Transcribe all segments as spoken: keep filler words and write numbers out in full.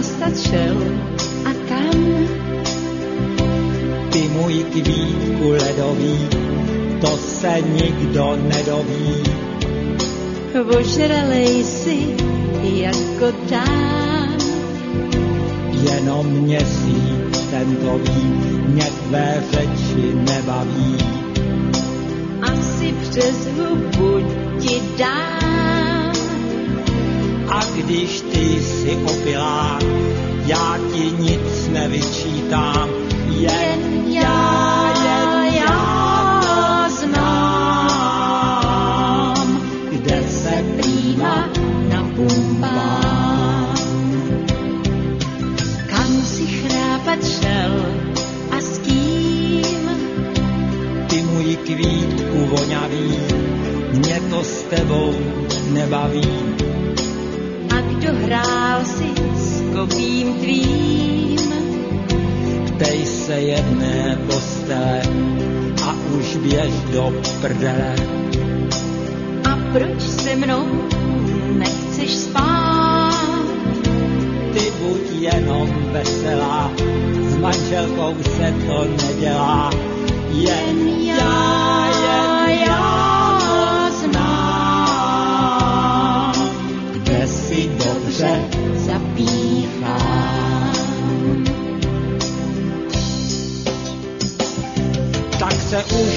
stačil a tam. Ty můj kvítku ledový, to se nikdo nedoví. Ožralej si jako dám. Jenom měsíc ten to ví, mě tvé řeči nebaví. Asi přes hubu ti dám. A když ty jsi opilá, já ti nic nevyčítám. Jen já, jen já to znám, kde se prýma napumpám. Kam si chrápat šel a s kým? Ty můj kvítku voňavý, mě to s tebou nebaví. A kdo hrál si s kopím tvým? Ptej se jedné postele a už běž do prdele. A proč se mnou nechceš spát? Ty buď jenom veselá, s manželkou se to nedělá. Jen já, jen já to znám, kde si dobře zapíchám. Tak se už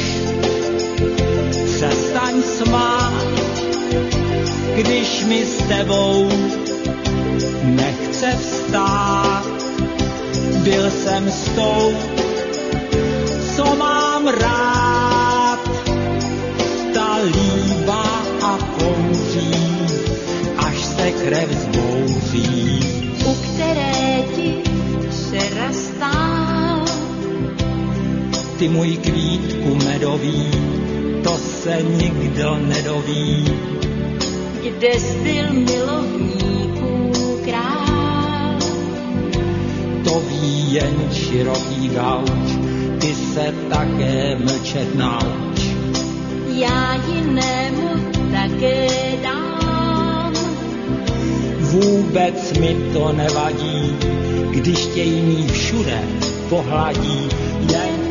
přestaň smát, když mi s tebou nechce vstát. Byl jsem s tou, co mám rád, ta líbá a kouří, až se krev zbouří. U které ti včera stál? Ty můj kvítku medový, to se nikdo nedoví. Kde jsi byl milovníků král? To ví jen široký gauč, ty se také mlčet nauč. Já jinému také dám. Vůbec mi to nevadí, když tě jiný všude pohladí. Jen